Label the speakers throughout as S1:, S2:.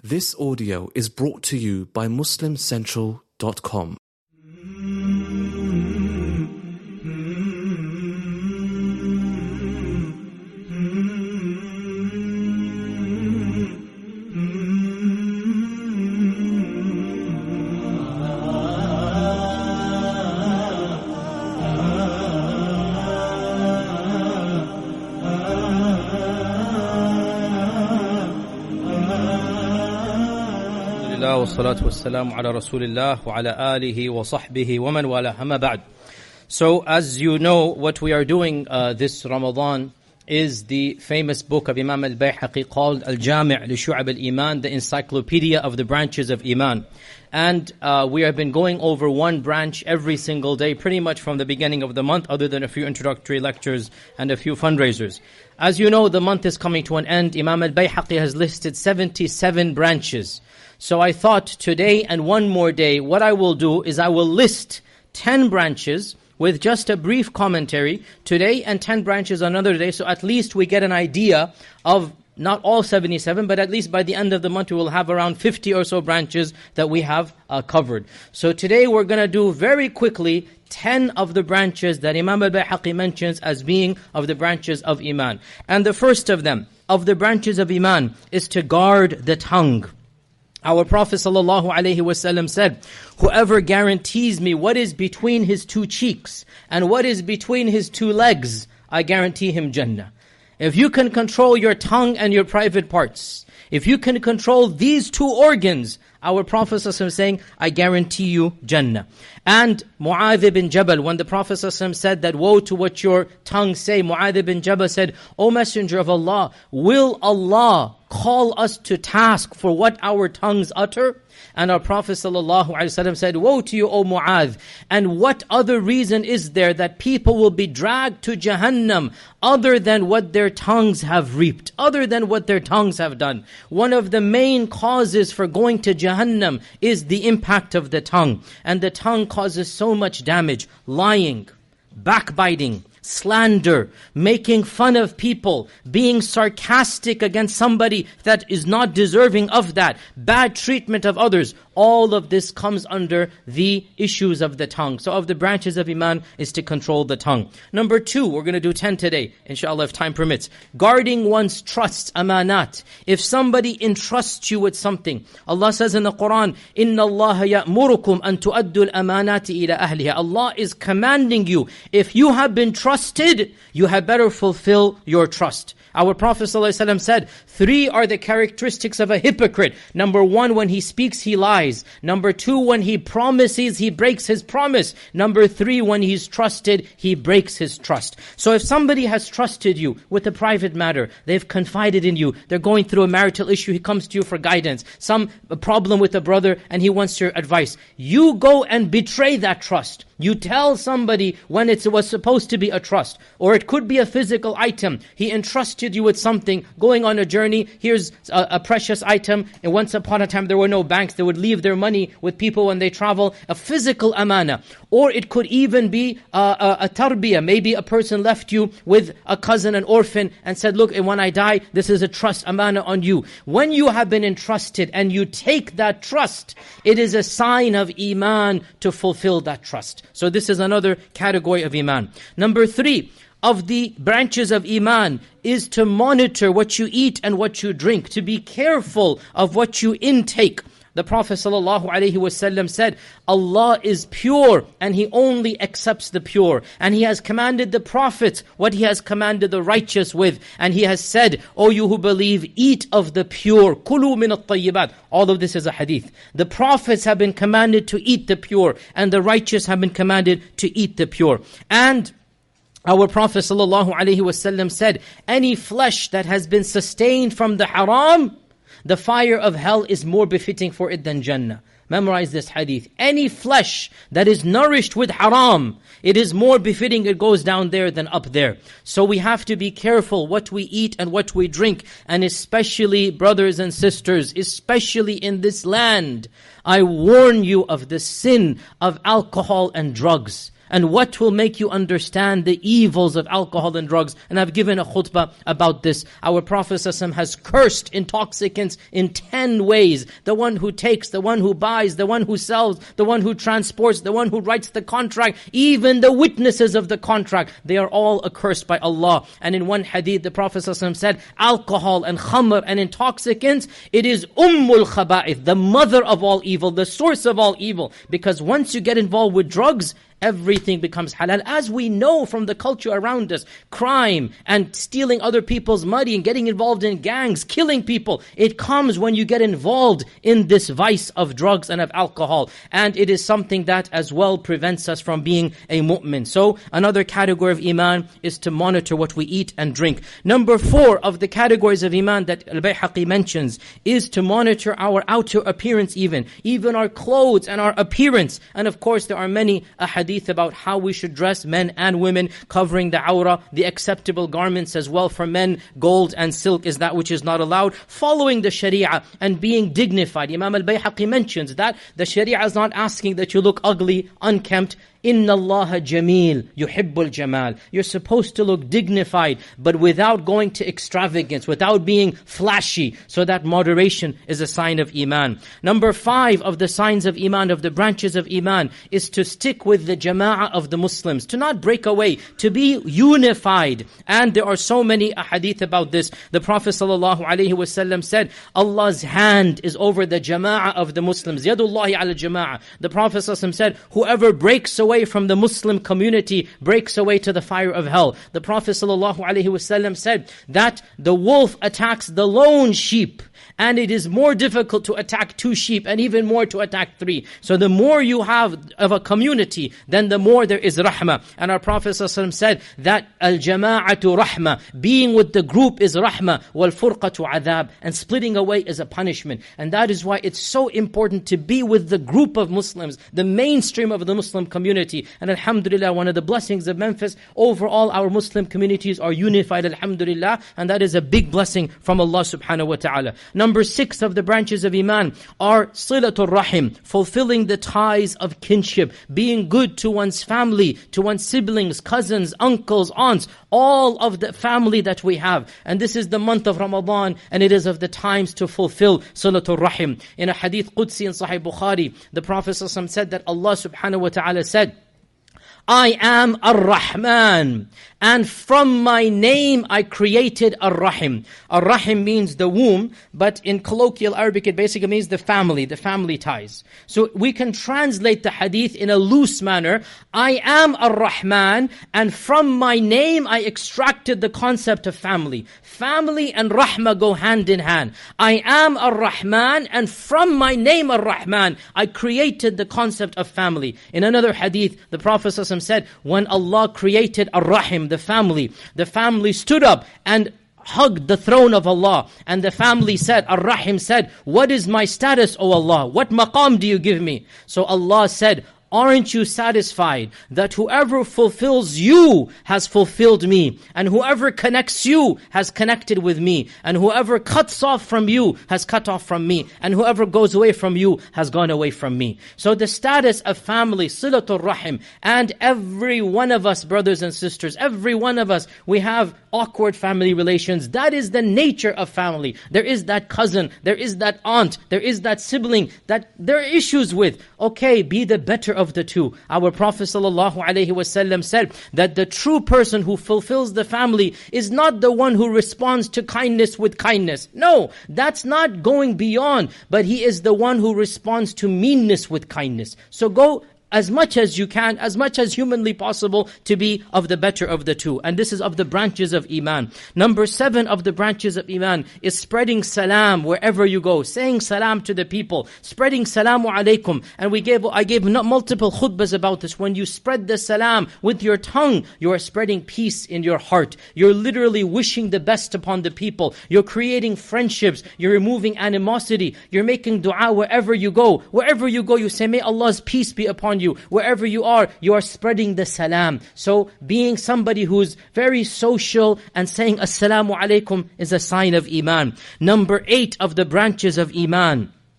S1: This audio is brought to you by MuslimCentral.com.
S2: والصلاة والسلام على رسول الله وعلى آله وصحبه ومن والاه أما بعد. So as you know, what we are doing this Ramadan is the famous book of Imam al-Bayhaqi called Al-Jami' li Shu'ab al-Iman, the encyclopedia of the branches of Iman. And we have been going over one branch every single day, pretty much from the beginning of the month, other than a few introductory lectures and a few fundraisers. As you know, the month is coming to an end. Imam al-Bayhaqi has listed 77 branches. So I thought today and one more day, what I will do is I will list 10 branches with just a brief commentary today and 10 branches another day. So at least we get an idea of not all 77, but at least by the end of the month we will have around 50 or so branches that we have covered. So today we're going to do very quickly 10 of the branches that Imam al-Bayhaqi mentions as being of the branches of Iman. And the first of them, of the branches of Iman, is to guard the tongue. Our Prophet ﷺ said, whoever guarantees me what is between his two cheeks and what is between his two legs, I guarantee him Jannah. If you can control your tongue and your private parts, if you can control these two organs, our Prophet ﷺ is saying, I guarantee you Jannah. And Mu'adh ibn Jabal, when the Prophet ﷺ said that, woe to what your tongue say, Mu'adh ibn Jabal said, O Messenger of Allah, will Allah call us to task for what our tongues utter? And our Prophet ﷺ said, woe to you, O Mu'adh. And what other reason is there that people will be dragged to Jahannam other than what their tongues have reaped, other than what their tongues have done? One of the main causes for going to Jahannam is the impact of the tongue. And the tongue causes so much damage. Lying, backbiting, slander, making fun of people, being sarcastic against somebody that is not deserving of that, bad treatment of others. All of this comes under the issues of the tongue. So of the branches of Iman is to control the tongue. Number 2, we're going to do 10 today, inshallah, if time permits. Guarding one's trust, amanat. If somebody entrusts you with something, Allah says in the Quran, إِنَّ اللَّهَ يَأْمُرُكُمْ أَن تُؤَدُّوا الْأَمَانَاتِ إِلَى أَهْلِهَا. Allah is commanding you, if you have been trusted, you had better fulfill your trust. Our Prophet ﷺ said, 3 are the characteristics of a hypocrite. Number 1, when he speaks, he lies. Number 2, when he promises, he breaks his promise. Number 3, when he's trusted, he breaks his trust. So if somebody has trusted you with a private matter, they've confided in you, they're going through a marital issue, he comes to you for guidance, some problem with a brother and he wants your advice. You go and betray that trust. You tell somebody when it was supposed to be a trust. Or it could be a physical item. He entrusted you with something, going on a journey, here's a precious item. And once upon a time there were no banks, they would leave their money with people when they travel. A physical amana. Or it could even be a tarbiyah. Maybe a person left you with a cousin, an orphan, and said, look, when I die, this is a trust, amana on you. When you have been entrusted and you take that trust, it is a sign of Iman to fulfill that trust. So this is another category of Iman. Number 3, of the branches of Iman is to monitor what you eat and what you drink, to be careful of what you intake. The Prophet ﷺ said, Allah is pure and He only accepts the pure. And He has commanded the prophets what He has commanded the righteous with. And He has said, O you who believe, eat of the pure. Kulu min at-tayyibat. All of this is a hadith. The prophets have been commanded to eat the pure, and the righteous have been commanded to eat the pure. And our Prophet ﷺ said, any flesh that has been sustained from the haram, the fire of hell is more befitting for it than Jannah. Memorize this hadith. Any flesh that is nourished with haram, it is more befitting it goes down there than up there. So we have to be careful what we eat and what we drink. And especially, brothers and sisters, especially in this land, I warn you of the sin of alcohol and drugs. and what will make you understand the evils of alcohol and drugs. And I've given a khutbah about this. Our Prophet ﷺ has cursed intoxicants in 10 ways. The one who takes, the one who buys, the one who sells, the one who transports, the one who writes the contract, even the witnesses of the contract. They are all accursed by Allah. And in one hadith, the Prophet ﷺ said, alcohol and khamr and intoxicants, it is ummul khaba'ith, the mother of all evil, the source of all evil. Because once you get involved with drugs, everything becomes halal. As we know from the culture around us, crime and stealing other people's money and getting involved in gangs, killing people, it comes when you get involved in this vice of drugs and of alcohol. And it is something that as well prevents us from being a mu'min. So another category of iman is to monitor what we eat and drink. Number 4 of the categories of iman that Al-Bayhaqi mentions is to monitor our outer appearance even our clothes and our appearance. And of course there are many ahadith about how we should dress, men and women, covering the awrah, the acceptable garments as well for men. Gold and silk is that which is not allowed. Following the sharia and being dignified. Imam al-Bayhaqi mentions that the sharia is not asking that you look ugly, unkempt. Inna Allaha jameel, yuhibbul jamal. You're supposed to look dignified, but without going to extravagance, without being flashy. So that moderation is a sign of iman. Number 5 of the signs of iman, of the branches of iman, is to stick with the jama'ah of the Muslims, to not break away, to be unified. And there are so many ahadith about this. The Prophet ﷺ said, Allah's hand is over the jama'ah of the Muslims. Yadullahi ala jama'ah. The Prophet ﷺ said, whoever breaks away from the Muslim community breaks away to the fire of hell. The Prophet ﷺ said that the wolf attacks the lone sheep, and it is more difficult to attack 2 sheep and even more to attack 3. So the more you have of a community, then the more there is rahmah. And our Prophet ﷺ said that al-jama'atu rahmah, being with the group is rahmah, wal-furqatu adhab, and splitting away is a punishment. And that is why it's so important to be with the group of Muslims, the mainstream of the Muslim community. And alhamdulillah, one of the blessings of Memphis, overall our Muslim communities are unified, alhamdulillah, and that is a big blessing from Allah subhanahu wa ta'ala. Number 6 of the branches of iman are silatul rahim, fulfilling the ties of kinship, being good to one's family, to one's siblings, cousins, uncles, aunts, all of the family that we have. And this is the month of Ramadan, and it is of the times to fulfill silatul rahim. In a hadith Qudsi in Sahih Bukhari, the Prophet ﷺ said that Allah subhanahu wa ta'ala said, I am Ar-Rahman, and from my name I created Ar-Rahim. Ar-Rahim means the womb, but in colloquial Arabic it basically means the family ties. So we can translate the hadith in a loose manner. I am Ar-Rahman, and from my name I extracted the concept of family. Family and Rahmah go hand in hand. I am Ar-Rahman, and from my name Ar-Rahman, I created the concept of family. In another hadith, the Prophet ﷺ said, when Allah created Ar-Rahim, the family stood up and hugged the throne of Allah. And the family said, Ar-Rahim said, what is my status, O Allah? What maqam do you give me? So Allah said, aren't you satisfied that whoever fulfills you has fulfilled me, and whoever connects you has connected with me, and whoever cuts off from you has cut off from me, and whoever goes away from you has gone away from me. So the status of family, silatul rahim, and every one of us, brothers and sisters, every one of us, we have awkward family relations. That is the nature of family. There is that cousin, there is that aunt, there is that sibling that there are issues with. Okay, be the better of the two. Our Prophet ﷺ said that the true person who fulfills the family is not the one who responds to kindness with kindness. No, that's not going beyond, but he is the one who responds to meanness with kindness. So go as much as you can, as much as humanly possible, to be of the better of the two. And this is of the branches of iman. Number 7 of the branches of iman is spreading salam wherever you go, saying salam to the people, spreading salamu alaykum. And I gave multiple khutbahs about this. When you spread the salam with your tongue, you are spreading peace in your heart. You're literally wishing the best upon the people. You're creating friendships. You're removing animosity. You're making dua wherever you go. Wherever you go, you say, may Allah's peace be upon you. Wherever you are spreading the salam. So being somebody who's very social and saying assalamu alaikum is a sign of iman. Number 8 of the branches of iman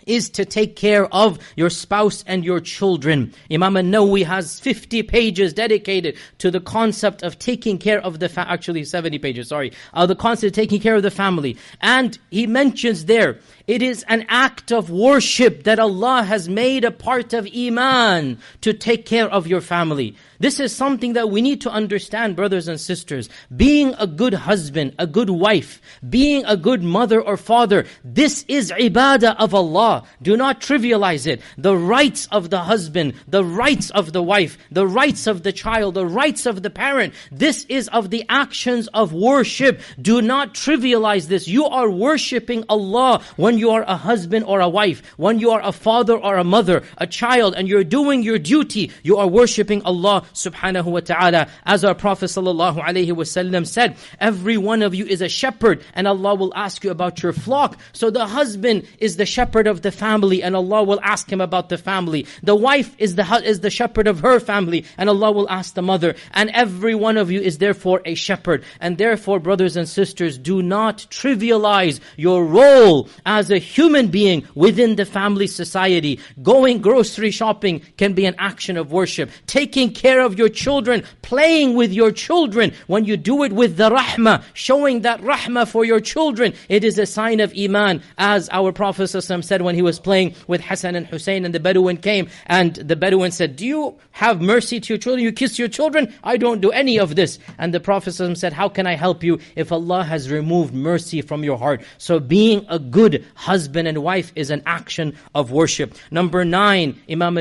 S2: is to take care of your spouse and your children. Imam an-Nawawi has 50 pages dedicated to the concept of taking care of actually 70 pages, the concept of taking care of the family. And he mentions there, it is an act of worship that Allah has made a part of Iman to take care of your family. This is something that we need to understand, brothers and sisters. Being a good husband, a good wife, being a good mother or father, this is ibadah of Allah. Do not trivialize it. The rights of the husband, the rights of the wife, the rights of the child, the rights of the parent, this is of the actions of worship. Do not trivialize this. You are worshipping Allah when you are a husband or a wife, when you are a father or a mother, a child, and you're doing your duty. You are worshipping Allah subhanahu wa ta'ala. As our Prophet sallallahu alaihi wasallam said, every one of you is a shepherd, and Allah will ask you about your flock. So the husband is the shepherd of the family, and Allah will ask him about the family. The wife is the shepherd of her family, and Allah will ask the mother. And every one of you is therefore a shepherd. And therefore, brothers and sisters, do not trivialize your role as a human being within the family society. Going grocery shopping can be an action of worship. Taking care of your children, playing with your children, when you do it with the rahmah, showing that rahmah for your children, it is a sign of Iman. As our Prophet ﷺ said when he was playing with Hassan and Hussein, and the Bedouin came, and the Bedouin said, do you have mercy to your children? You kiss your children? I don't do any of this. And the Prophet ﷺ said, how can I help you if Allah has removed mercy from your heart? So being a good husband and wife is an action of worship. Number 9, Imam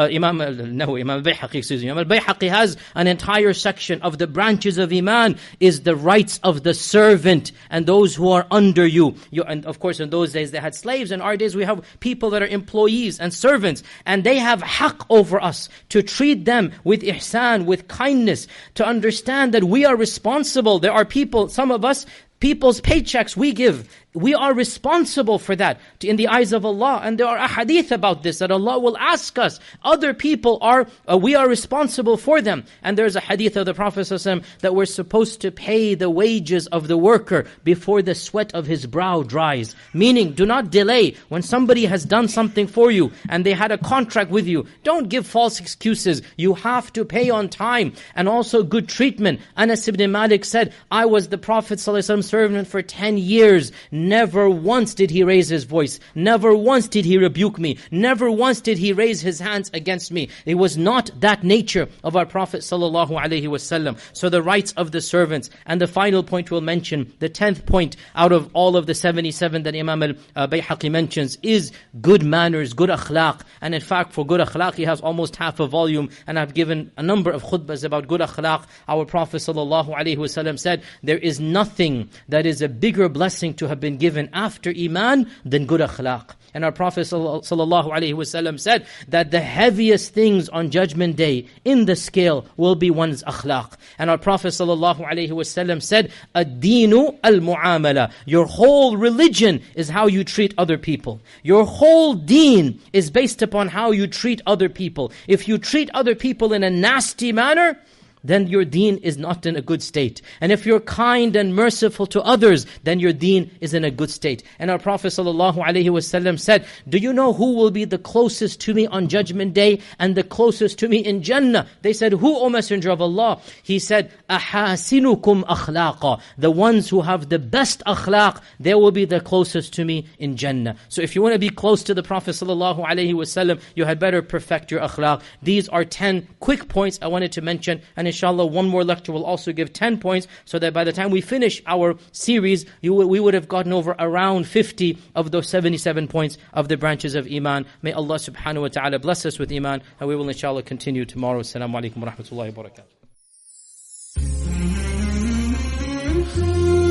S2: al-Bayhaqi has an entire section of the branches of Iman is the rights of the servant and those who are under you. And of course in those days they had slaves. In our days we have people that are employees and servants, and they have haqq over us to treat them with ihsan, with kindness, to understand that we are responsible. There are people, some of us, people's paychecks we give, we are responsible for that in the eyes of Allah. And there are ahadith about this, that Allah will ask us. Other people we are responsible for them. And there's a hadith of the Prophet ﷺ that we're supposed to pay the wages of the worker before the sweat of his brow dries. Meaning, do not delay. When somebody has done something for you and they had a contract with you, don't give false excuses. You have to pay on time. And also good treatment. Anas ibn Malik said, I was the Prophet ﷺ servant for 10 years. Never once did he raise his voice. Never once did he rebuke me. Never once did he raise his hands against me. It was not that nature of our Prophet sallallahu alaihi wasallam. So the rights of the servants. And the final point we'll mention, the 10th point out of all of the 77 that Imam al-Bayhaqi mentions, is good manners, good akhlaq. And in fact, for good akhlaq, he has almost half a volume. And I've given a number of khutbahs about good akhlaq. Our Prophet sallallahu alaihi wasallam said, there is nothing that is a bigger blessing to have been given after Iman than good akhlaq. And our Prophet sallallahu alaihi wasallam said that the heaviest things on Judgment Day in the scale will be one's akhlaq. And our Prophet sallallahu alaihi wasallam said, ad-deenu al-mu'amala. Your whole religion is how you treat other people. Your whole deen is based upon how you treat other people. If you treat other people in a nasty manner, then your deen is not in a good state. And if you're kind and merciful to others, then your deen is in a good state. And our Prophet ﷺ said, do you know who will be the closest to me on Judgment Day and the closest to me in Jannah? They said, who, O Messenger of Allah? He said, أَحَاسِنُكُمْ أَخْلَاقًا. The ones who have the best akhlaq, they will be the closest to me in Jannah. So if you want to be close to the Prophet ﷺ, you had better perfect your akhlaq. These are 10 quick points I wanted to mention. And inshallah, one more lecture will also give 10 points, so that by the time we finish our series, we would have gotten over around 50 of those 77 points of the branches of Iman. May Allah subhanahu wa ta'ala bless us with Iman, and we will inshallah continue tomorrow. Assalamu alaikum wa rahmatullahi wa barakatuh.